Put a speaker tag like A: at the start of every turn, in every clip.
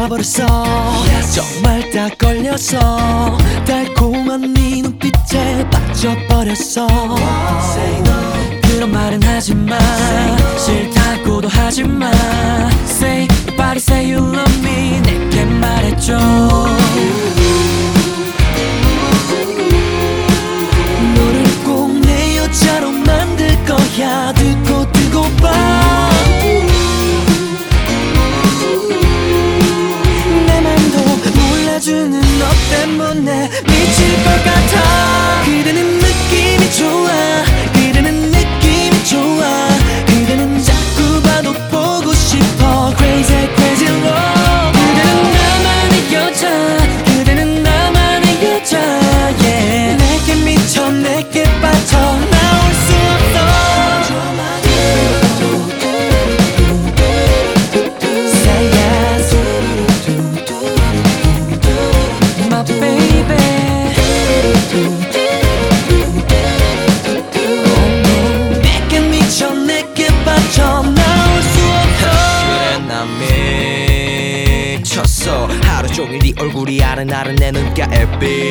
A: 빠져버렸어. 정말 다 걸렸어. 달콤한 네 눈빛에 빠져버렸어. 그런 말은 하지마. 싫다고도 하지마. Say nobody say you love me. 내게 말해줘. 너를 꼭 내 여자로 만들 거야. 두고 봐. 내 맘도 몰라주는 너 때문에 미칠 것 같아. 그대는 느낌이 좋아. 그대는 느낌이 좋아. 그대는 자꾸 봐도 보고 싶어. Crazy crazy love. 그대는 나만의 여자. 그대는 나만의 여자. Yeah. 내게 미쳐 내게 빠져 나올 수 없어. Say yes. My baby. 내게 미쳐 내게 빠져 나올 수 없어.
B: 그래 난 미쳤어. 하루 종일 네 얼굴이 아른아른 내 눈가에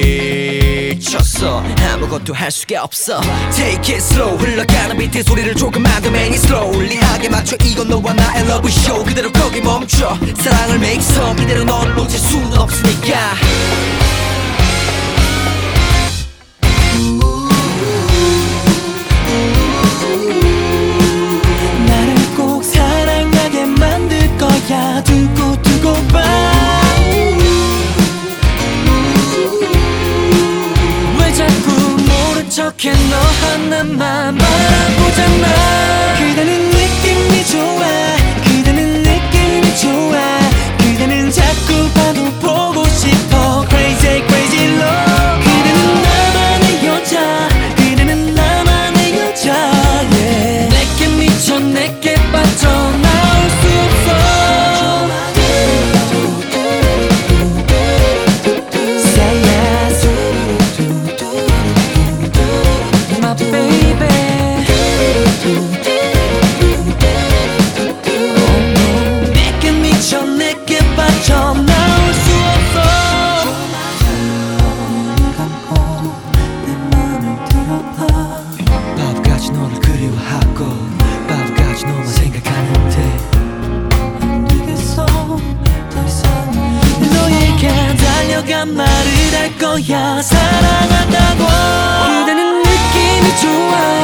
B: 비쳤어. 아무것도 할 수가 없어. Take it slow. 흘러가는 비트 소리를 조금만 더 make it slowly하게 맞춰. 이건 너와 나의 love show. 그대로 거기 멈춰. 사랑을 make some. 이대로 너를 놓칠 수는 없으니까.
A: 나를 꼭 사랑하게 만들 거야. 두고 봐. 왜 자꾸 모른 척해. 너 하나만 바라보잖아. 그대는 느낌이 좋아. 그대는 느낌이 좋아. 그대는 자꾸 봐도 보고 싶어. Crazy crazy love. 그대는 나만의 여자. 그대는 나만의 여자. Yeah. 내게 미쳐 내게 빠져 나올 수 없어. Say yes. My baby. 내게 미쳐 내게 빠져 나올 수 없어. 눈 감고 내 맘을 들어봐. 바보같이 너를 그리워하고 바보같이 너만 생각하는데 안 되겠어 더 이상. 너에게 달려가 말을 할 거야. 사랑한다고. 그대는 느낌이 좋아.